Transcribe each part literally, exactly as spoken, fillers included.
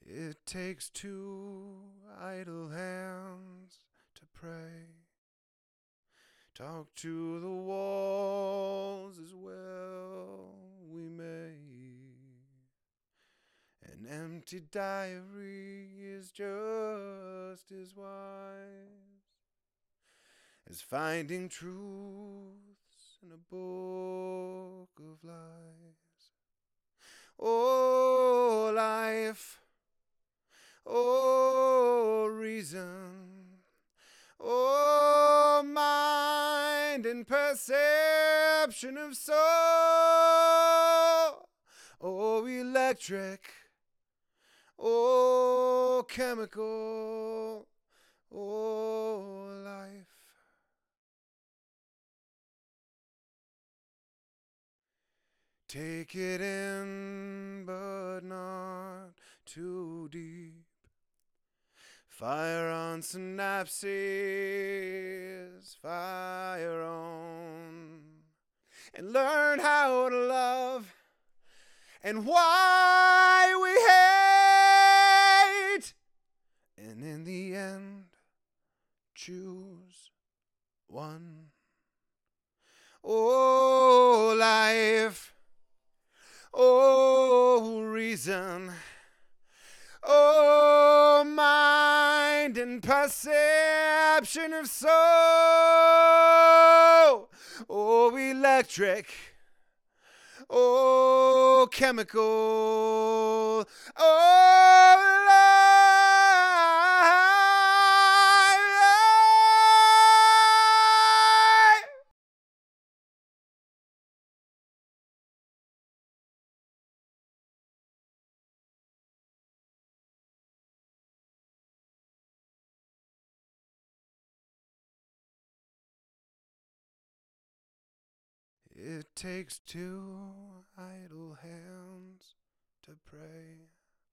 It takes two idle hands to pray. Talk to the walls as well we may. An empty diary is just as wise as finding truths in a book of lies. Oh, life. Oh, reason. Oh, mind and perception of soul. Oh, electric. Oh, chemical. Oh, life. Take it in, but not too deep. Fire on synapses, fire on. And learn how to love and why we hate. And in the end, choose one. Oh, life. Oh, reason. Oh, mind and perception of soul. Oh, electric. Oh, chemical. Oh, life. It takes two idle hands to pray.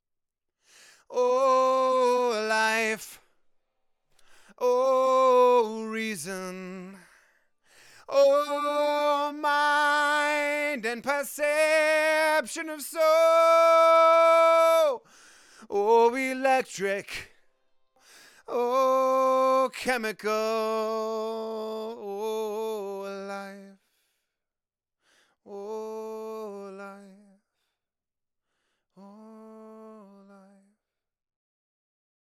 Oh, life. Oh, reason. Oh, mind and perception of soul. Oh, electric. Oh, chemical.